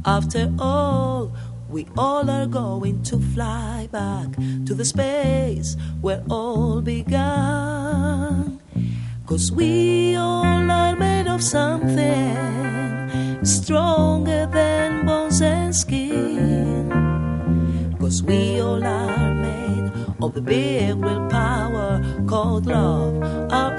After all, we all are going to fly back to the space where all began. 'Cause we all are made of something stronger than bones and skin. 'Cause we all are made of the big willpower called love, our